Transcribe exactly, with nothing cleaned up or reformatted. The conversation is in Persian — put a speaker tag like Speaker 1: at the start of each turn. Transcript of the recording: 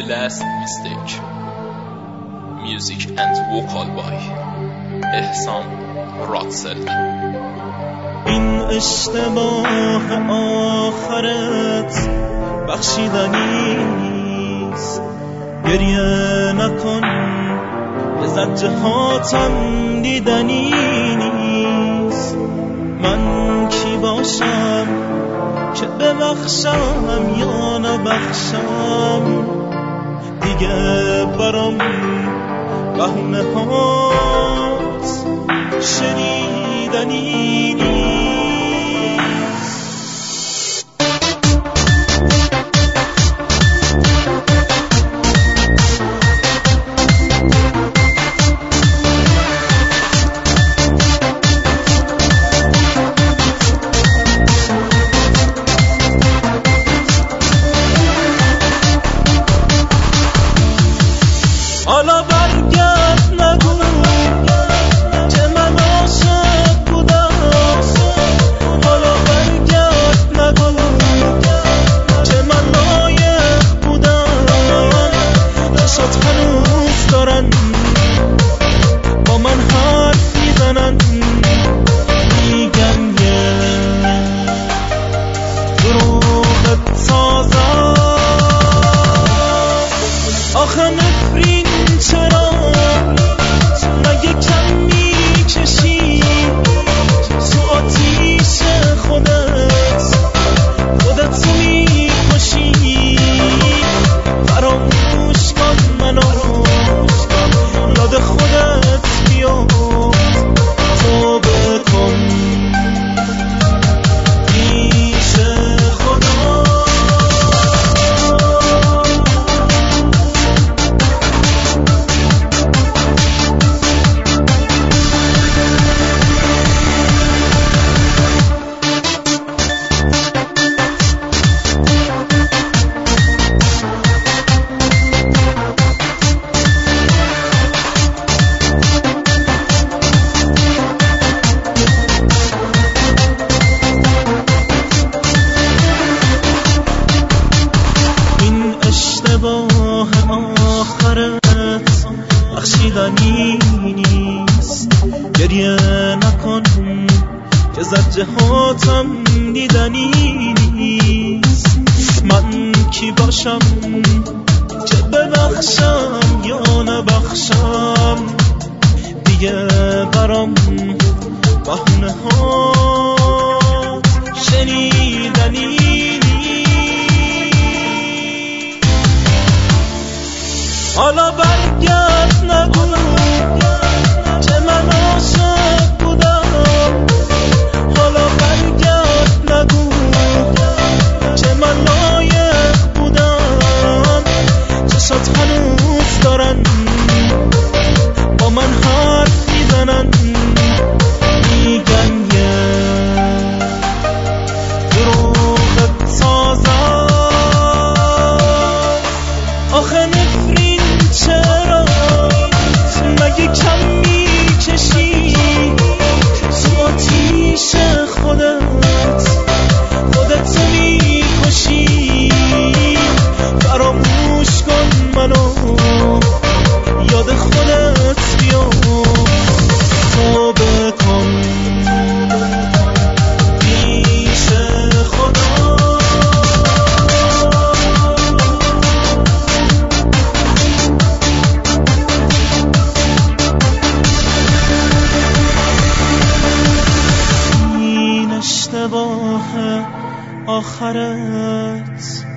Speaker 1: Last Mistake. Music and vocal by احسان رادسل.
Speaker 2: این اشتباه آخرت بخشیدنی نیست، گریه نکن به زجه هاتم دیدنی نیست. من کی باشم که ببخشم یا نبخشم، دیگه برام بهونه هات شنیدنی نیست. حالا برگرد نگو که من عاشق بودم، حالا برگرد نگو که من لایق بودم. چشات هنوز دارن با من حرف میزنن، میگن یه دروغت سازم. آخه نفرین چرا مگه کم میکشی تو آتیش خودت، خودت رو میکشی. فراموش کن منو، یاد خودت بیافت، توبه کن پیش خدا. اشتباه آخرت بخشیدنی نیست، گریه نکن که زجه هاتم دیدنی نیست. من کی باشم که ببخشم یا نبخشم، دیگه برام بهونه ها شنیدنی نیست. حالا برگرد نگو که من عاشق بودم، حالا برگرد نگو که من لایق بودم. چشات هنوز دارن با من حرف میزنن، میگن یه دروغت سازم. آخه نفرین چرا مگه کم میکشی تو آتیش خودت، خودت رو میکشی. فراموش کن منو، یاد خودت بیافت، توبه کن پیش خدا. اشتباه آخرت